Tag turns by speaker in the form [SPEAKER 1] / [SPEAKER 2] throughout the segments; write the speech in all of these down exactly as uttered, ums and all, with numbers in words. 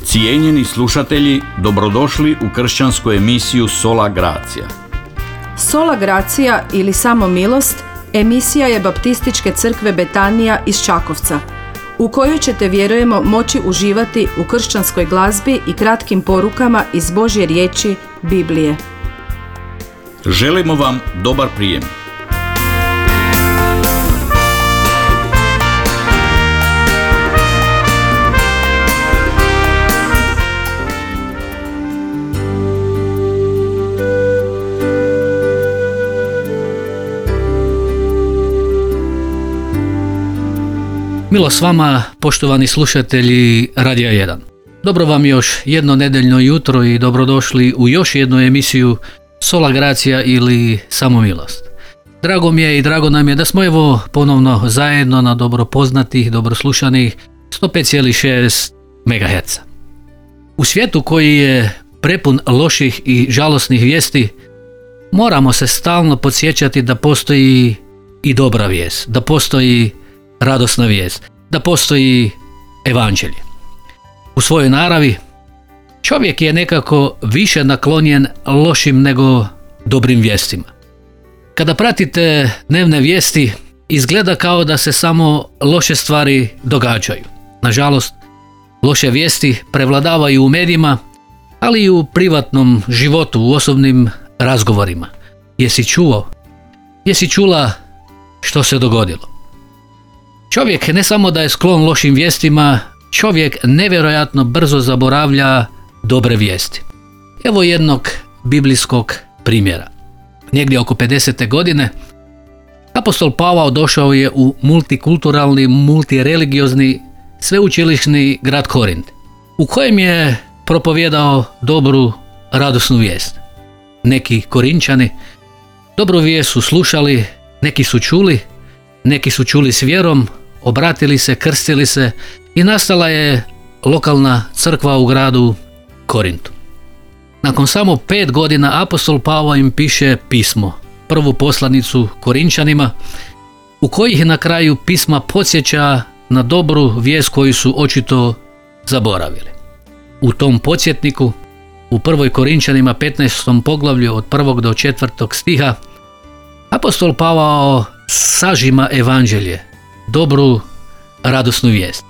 [SPEAKER 1] Cijenjeni slušatelji, dobrodošli u kršćansku emisiju Sola Gracia.
[SPEAKER 2] Sola Gracia ili Samo milost emisija je Baptističke crkve Betanija iz Čakovca, u kojoj ćete, vjerujemo, moći uživati u kršćanskoj glazbi i kratkim porukama iz Božje riječi, Biblije.
[SPEAKER 1] Želimo vam dobar prijem.
[SPEAKER 3] Milo s vama, poštovani slušatelji Radija jedan. Dobro vam još jedno nedeljno jutro i dobrodošli u još jednu emisiju Sola Gracia ili Samo milost. Drago mi je i drago nam je da smo evo ponovno zajedno na dobro poznatih, dobro slušanih sto pet zarez šest megaherca. U svijetu koji je prepun loših i žalosnih vijesti, moramo se stalno podsjećati da postoji i dobra vijest, da postoji radosna vijest, da postoji evanđelje. U svojoj naravi čovjek je nekako više naklonjen lošim nego dobrim vijestima. Kada pratite dnevne vijesti, izgleda kao da se samo loše stvari događaju. Nažalost, loše vijesti prevladavaju u medijima, ali i u privatnom životu, u osobnim razgovorima. Jesi čuo? Jesi čula što se dogodilo? Čovjek ne samo da je sklon lošim vijestima, čovjek nevjerojatno brzo zaboravlja dobre vijesti. Evo jednog biblijskog primjera. Negdje oko pedesete godine apostol Pavao došao je u multikulturalni, multireligiozni, sveučilišni grad Korint, u kojem je propovijedao dobru, radosnu vijest. Neki Korinčani dobru vijest su slušali, neki su čuli, neki su čuli s vjerom, obratili se, krstili se i nastala je lokalna crkva u gradu Korintu. Nakon samo pet godina apostol Pavao im piše pismo, prvu poslanicu Korinčanima, u kojih na kraju pisma podsjeća na dobru vijest koju su očito zaboravili. U tom podsjetniku, u prvoj Korinčanima petnaestom poglavlju od prvog do četvrtog stiha, apostol Pavao sažima evanđelje, dobru, radosnu vijest.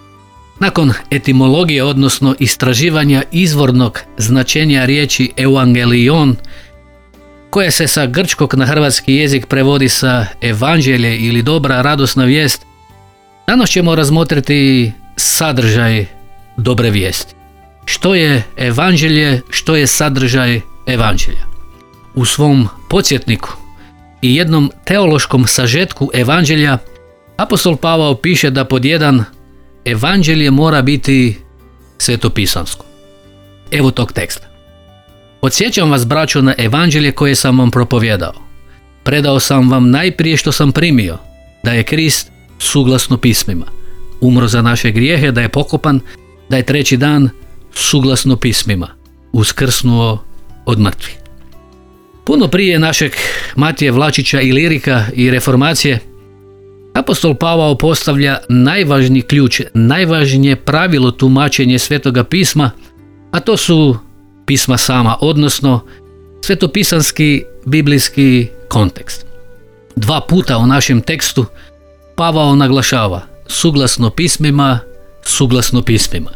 [SPEAKER 3] Nakon etimologije, odnosno istraživanja izvornog značenja riječi evangelion, koje se sa grčkog na hrvatski jezik prevodi sa evanđelje ili dobra, radosna vijest, danas ćemo razmotriti sadržaj dobre vijesti. Što je evanđelje, što je sadržaj evanđelja? U svom podsjetniku i jednom teološkom sažetku evanđelja apostol Pavao piše da pod jedan evanđelje mora biti svetopisansko. Evo tog teksta. Podsjećam vas, braćo, na evanđelje koje sam vam propovijedao. Predao sam vam najprije što sam primio, da je Krist suglasno pismima umro za naše grijehe, da je pokopan, da je treći dan suglasno pismima uskrsnuo od mrtvih. Puno prije našeg Matije Vlačića i lirika i reformacije, apostol Pavao postavlja najvažniji ključ, najvažnije pravilo tumačenja Svetoga pisma, a to su pisma sama, odnosno svetopisanski biblijski kontekst. Dva puta u našem tekstu Pavao naglašava suglasno pismima, suglasno pismima.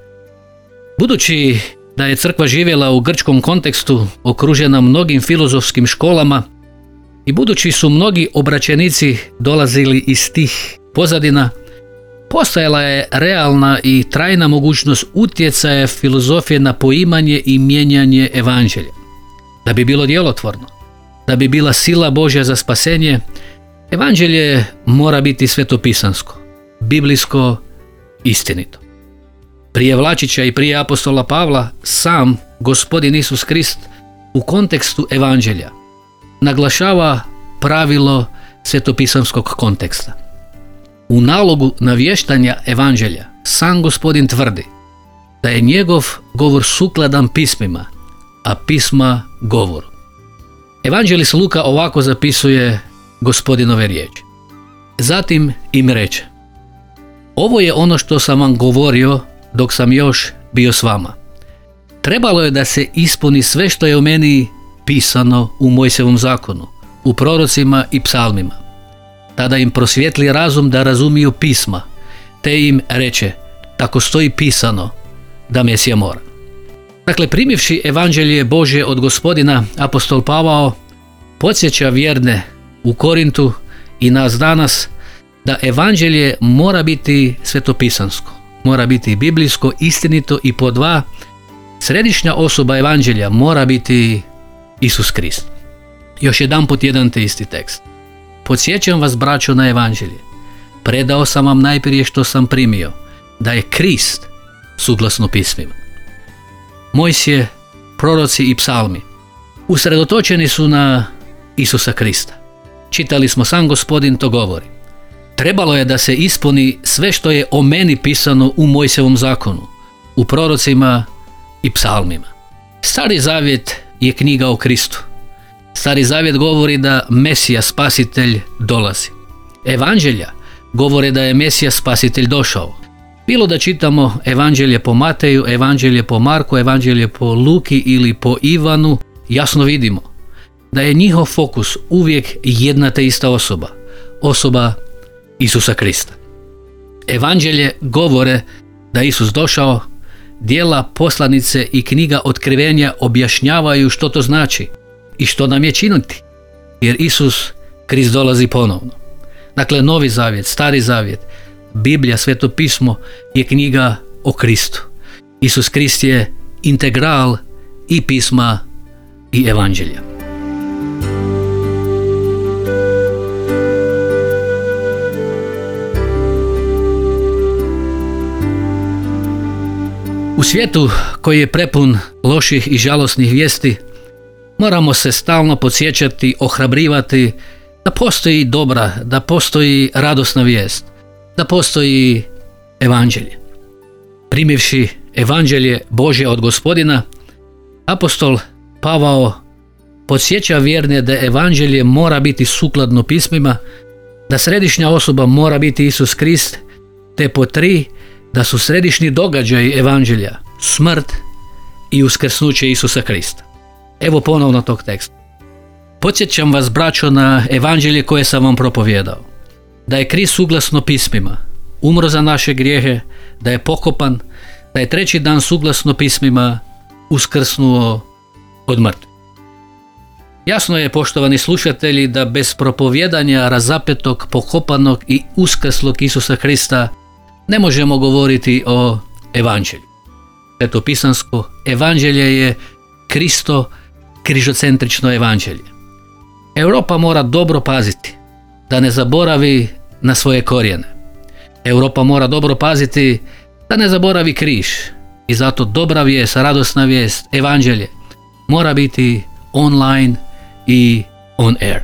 [SPEAKER 3] Budući da je crkva živjela u grčkom kontekstu, okružena mnogim filozofskim školama, i budući su mnogi obraćenici dolazili iz tih pozadina, postojala je realna i trajna mogućnost utjecaja filozofije na poimanje i mijenjanje evanđelja. Da bi bilo djelotvorno, da bi bila sila Božja za spasenje, evanđelje mora biti svetopisansko, biblijsko, istinito. Prije Vlačića i prije apostola Pavla, sam Gospodin Isus Krist u kontekstu evanđelja naglašava pravilo svetopisanskog konteksta. U nalogu navještanja evanđelja sam Gospodin tvrdi da je njegov govor sukladan pismima, a pisma govoru. Evanđelist Luka ovako zapisuje Gospodinove riječi. Zatim im reče: ovo je ono što sam vam govorio dok sam još bio s vama. Trebalo je da se ispuni sve što je o meni pisano u Mojsevom zakonu, u prorocima i psalmima. Tada im prosvjetli razum da razumiju pisma, te im reče, tako stoji pisano da Mesija mora. Dakle, primivši evanđelje Božje od Gospodina, apostol Pavao podsjeća vjerne u Korintu i nas danas da evanđelje mora biti svetopisansko, mora biti biblijsko, istinito i po dva, središnja osoba evanđelja mora biti Isus Krist. Još jedanput jedan te isti tekst. Podsjećam vas, braćo, na evanđelje. Predao sam vam najprije što sam primio, da je Krist suglasno pismima. Mojsije, proroci i psalmi usredotočeni su na Isusa Krista. Čitali smo, sam Gospodin to govori. Trebalo je da se ispuni sve što je o meni pisano u Mojsevom zakonu, u prorocima i psalmima. Stari zavjet je knjiga o Kristu. Stari zavjet govori da Mesija spasitelj dolazi. Evanđelja govore da je Mesija spasitelj došao. Bilo da čitamo evanđelje po Mateju, evanđelje po Marku, evanđelje po Luki ili po Ivanu, jasno vidimo da je njihov fokus uvijek jedna te ista osoba, osoba Isusa Krista. Evanđelje govore da Isus došao, djela poslanice i knjiga otkrivenja objašnjavaju što to znači i što nam je činiti, jer Isus Krist dolazi ponovno. Dakle, Novi zavjet, Stari zavjet, Biblija, Sveto pismo je knjiga o Kristu. Isus Krist je integral i pisma i evanđelja. U svijetu koji je prepun loših i žalosnih vijesti, moramo se stalno podsjećati, ohrabrivati da postoji dobra, da postoji radosna vijest, da postoji evanđelje. Primivši evanđelje Božje od Gospodina, apostol Pavao podsjeća vjerne da evanđelje mora biti sukladno pismima, da središnja osoba mora biti Isus Krist, te po tri, da su središnji događaji evanđelja smrt i uskrsnuće Isusa Krista. Evo ponovno tog teksta. Podsjećam vas, braćo, na evanđelje koje sam vam propovjedao. Da je Krist suglasno pismima umro za naše grijehe, da je pokopan, da je treći dan suglasno pismima uskrsnuo od mrtvih. Jasno je, poštovani slušatelji, da bez propovjedanja razapetog, pokopanog i uskrslog Isusa Krista ne možemo govoriti o evanđelju. Svetopisansko evanđelje je Kristo križocentrično evanđelje. Europa mora dobro paziti da ne zaboravi na svoje korijene. Europa mora dobro paziti da ne zaboravi križ. I zato dobra vijest, radosna vijest, evanđelje mora biti online i on air.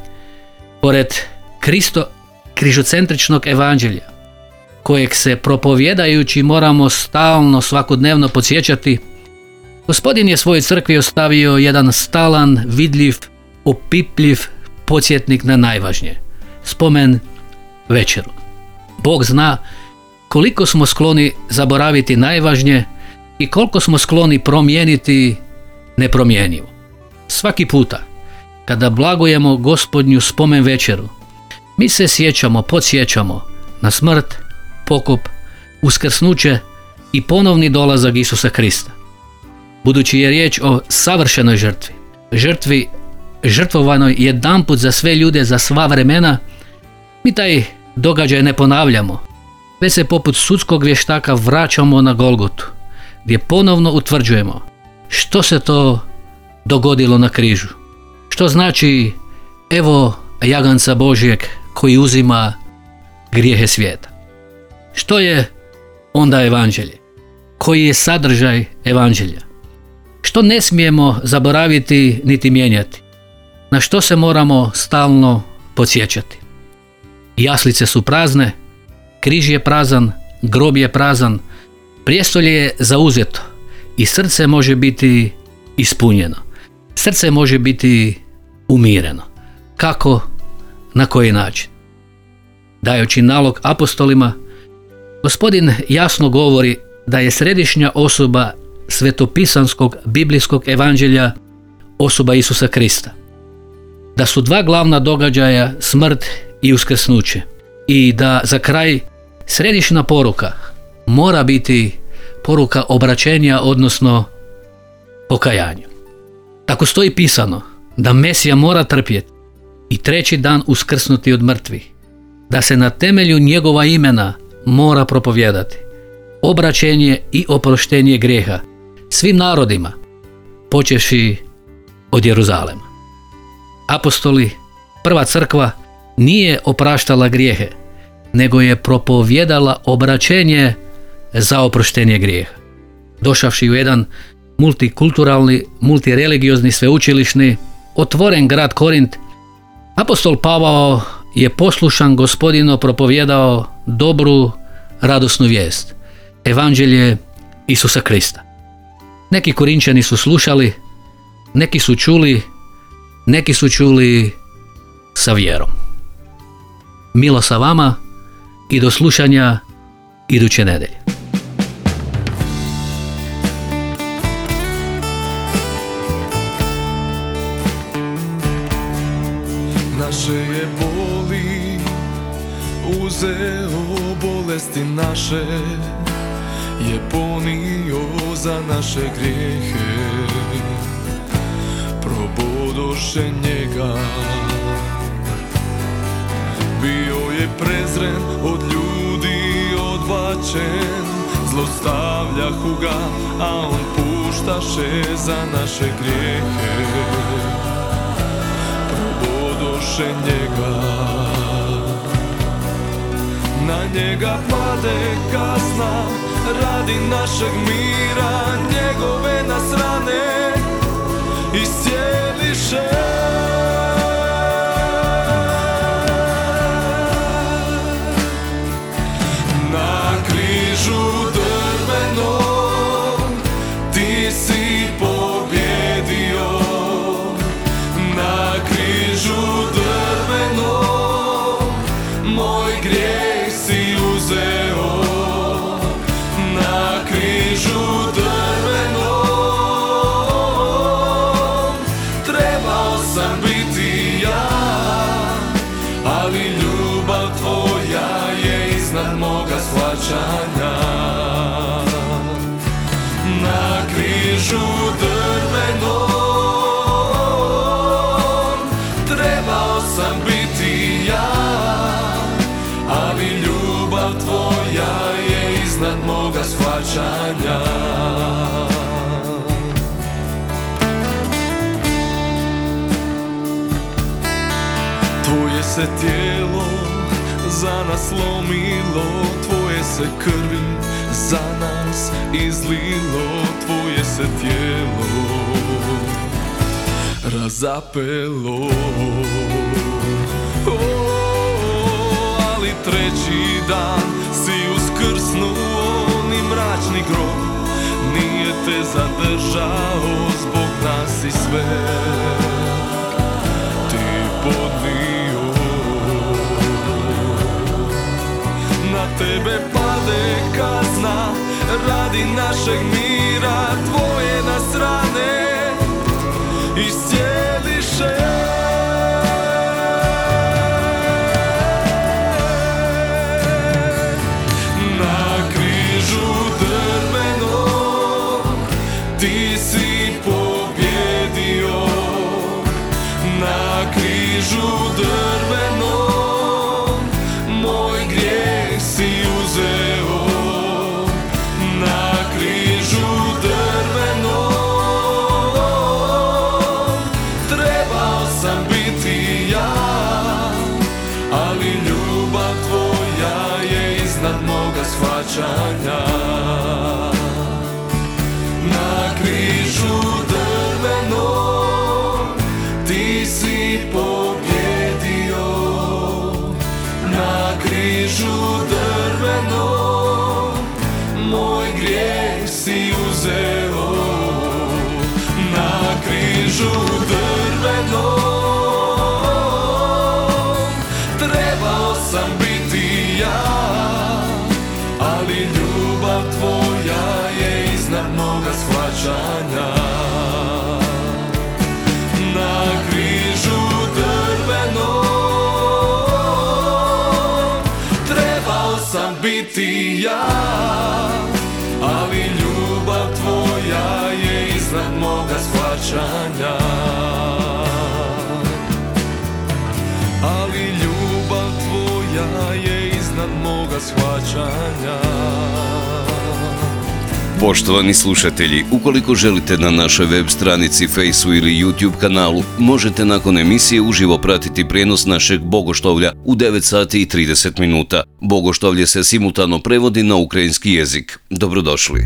[SPEAKER 3] Pored Kristo križocentričnog evanđelja, kojeg se propovjedajući moramo stalno, svakodnevno podsjećati, Gospodin je svojoj crkvi ostavio jedan stalan, vidljiv, opipljiv podsjetnik na najvažnije. Spomen večeru. Bog zna koliko smo skloni zaboraviti najvažnije i koliko smo skloni promijeniti nepromjenjivo. Svaki puta kada blagujemo Gospodnju spomen večeru, mi se sjećamo, podsjećamo na smrt, pokop, uskrsnuće i ponovni dolazak Isusa Krista. Budući je riječ o savršenoj žrtvi, žrtvi žrtvovanoj jedanput za sve ljude, za sva vremena, mi taj događaj ne ponavljamo, već se poput sudskog vještaka vraćamo na Golgotu, gdje ponovno utvrđujemo što se to dogodilo na križu. Što znači, evo jaganca Božjeg koji uzima grijehe svijeta. Što je onda evanđelje? Koji je sadržaj evanđelja? Što ne smijemo zaboraviti niti mijenjati? Na što se moramo stalno podsjećati? Jaslice su prazne, križ je prazan, grob je prazan, prijestolje je zauzeto i srce može biti ispunjeno. Srce može biti umireno. Kako? Na koji način? Dajući nalog apostolima, Gospodin jasno govori da je središnja osoba svetopisanskog biblijskog evanđelja osoba Isusa Krista. Da su dva glavna događaja smrt i uskrsnuće. I da za kraj središnja poruka mora biti poruka obraćenja, odnosno pokajanja. Tako stoji pisano da Mesija mora trpjeti i treći dan uskrsnuti od mrtvih, da se na temelju njegova imena mora propovijedati obraćenje i oproštenje grijeha svim narodima, počevši od Jeruzalema. Apostoli, prva crkva, nije opraštala grijehe, nego je propovijedala obraćenje za oproštenje grijeha. Došavši u jedan multikulturalni, multireligiozni, sveučilišni, otvoren grad Korint, apostol Pavao je poslušan Gospodinu propovijedao dobru, radosnu vijest, evanđelje Isusa Krista. Neki Korinčani su slušali, neki su čuli, neki su čuli sa vjerom. Milo sa vama i do slušanja iduće nedelje.
[SPEAKER 4] Naše je boli uzeo, bolesti naše je ponio za naše grijehe, probodoše njega. Bio je prezren od ljudi, odbačen, zlostavljahu ga, a on puštaše za naše grijehe, probodoše njega. Na njega pade kazna radi našeg mira, njegove nas rane iscijeliše. Na križu drvenom ti si pobjedio, na križu drvenom moj grijeh si uzeo, na križu drvenom trebao sam biti ja, ali ljubav tvoja je iznad moga shvaćanja. Na križu drvenom trebao sam biti ja, ali ljubav tvoja je iznad moga shvaćanja. Tvoje se tijelo za nas lomilo, tvoje se krvi za nas izlilo, tvoje se tijelo razapelo. Oh, ali treći dan si uskrsnuo, ni mračni grob nije te zadržao, zbog nas i sve ti podnio. Na tebe pade kazna radi našeg mira, tvoje nas rane iscijeliše. Na križu drvenom ti si pobjedio, na križu drvenom moj grijeh si uzeo, na križu drvenom trebao sam biti ja, ali ljubav tvoja je iznad moga shvaćanja. Na križu drvenom ti si pobjedio, na križu drvenom moj grijeh si uzeo, na križu drvenom trebao sam biti ja, ali ljubav tvoja shvaćanja, ali ljubav tvoja je iznad moga shvaćanja.
[SPEAKER 5] Poštovani slušatelji, ukoliko želite na našoj web stranici, Fejsu ili YouTube kanalu, možete nakon emisije uživo pratiti prijenos našeg bogoštovlja u devet sati i trideset minuta. Bogoštovlje se simultano prevodi na ukrajinski jezik. Dobrodošli.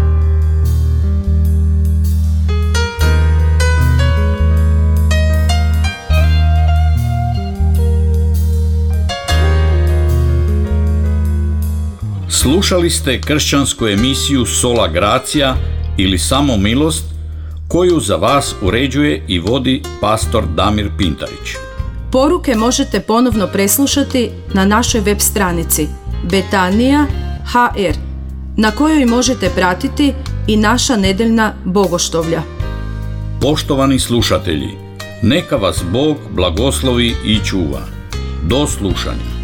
[SPEAKER 1] Slušali ste kršćansku emisiju Sola Gracia ili Samo milost, koju za vas uređuje i vodi pastor Damir Pintarić.
[SPEAKER 2] Poruke možete ponovno preslušati na našoj web stranici Betanija ha er, na kojoj možete pratiti i naša nedeljna bogoštovlja.
[SPEAKER 1] Poštovani slušatelji, neka vas Bog blagoslovi i čuva. Do slušanja.